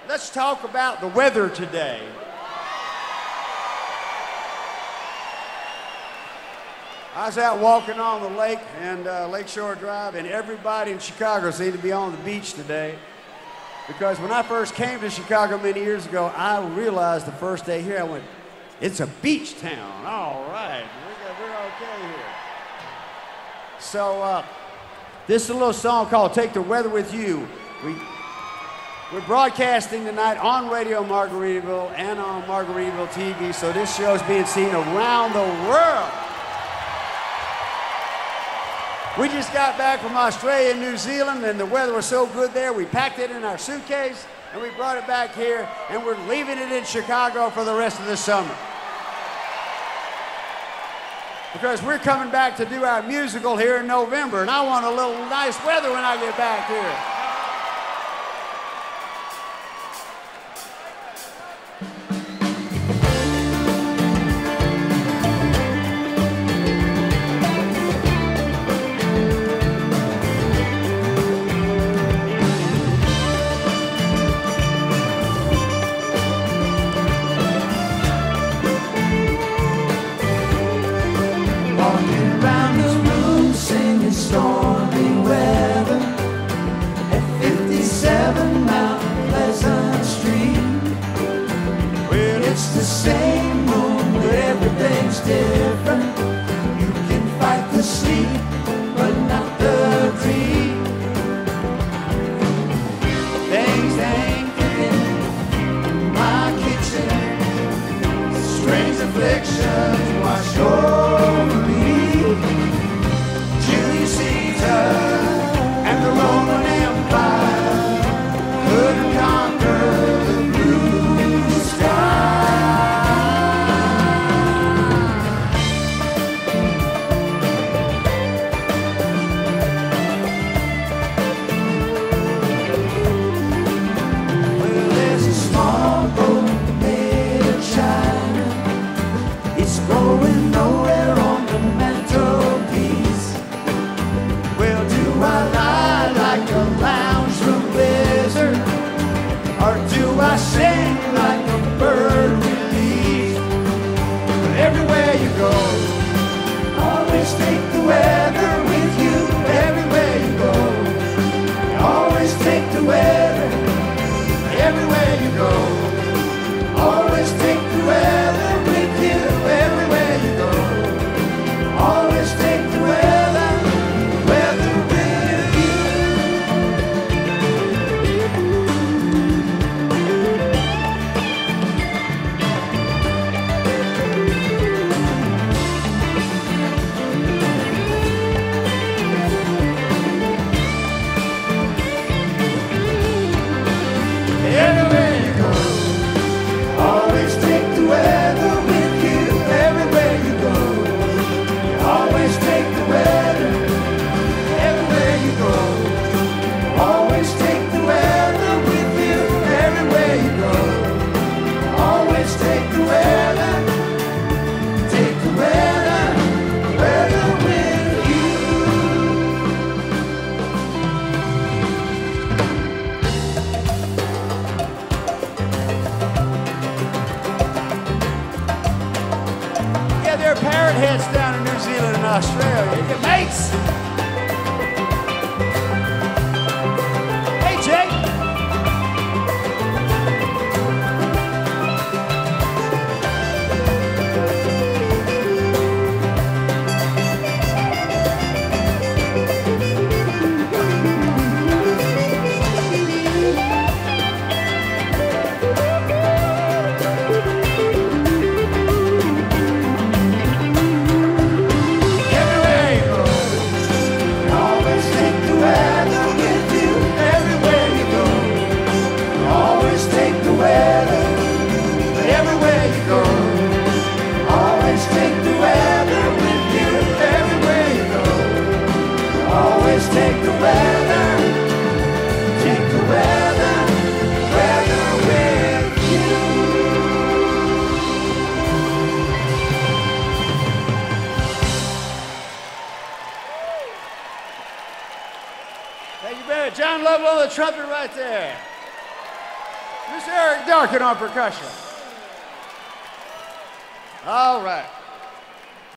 let's talk about the weather today. I was out walking on the lake and Lakeshore Drive, and everybody in Chicago seemed to be on the beach today. Because when I first came to Chicago many years ago, I realized the first day here, I went, it's a beach town. All right, we're okay here. So this is a little song called Take the Weather With You. We're broadcasting tonight on Radio Margaritaville and on Margaritaville TV, so this show is being seen around the world. We just got back from Australia and New Zealand, and the weather was so good there, we packed it in our suitcase, and we brought it back here, and we're leaving it in Chicago for the rest of the summer. Because we're coming back to do our musical here in November, and I want a little nice weather when I get back here. Stormy weather at 57 Mount Pleasant Street. Well, it's the same room, but everything's different. You can fight the sleep, but not the dream. Things ain't good in my kitchen. Strange afflictions wash over me. And the Roman Empire couldn't conquer the blue sky. Well, there's a small boat made of China. It's going nowhere on the mantelpiece. Do I lie like a lounge room wizard, or do I sing like a bird released? But everywhere you go, always take the weather with you. Everywhere you go, always take the weather. Everywhere you go, always take the weather with you. Everywhere you go, always take the weather. Heads down in New Zealand and Australia. Your mates. Hey, Jake. Take the weather with you. Thank you very much. John Lovell on the trumpet right there. Mr. Eric Duncan on percussion. All right.